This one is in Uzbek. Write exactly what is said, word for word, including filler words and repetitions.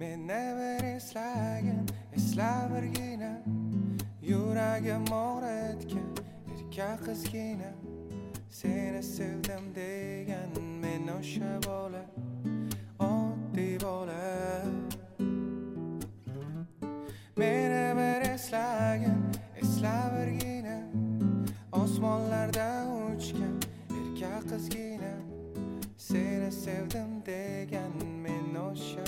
Meni bir eslagin, esla birgina, yuragim og'ritgan erka qizgina. Seni sevdim degan men o'sha bola, oddiy bola. Meni bir eslagin, esla birgina, osmonlarda uchgan erka qizgina. Seni sevdim degan men o'sha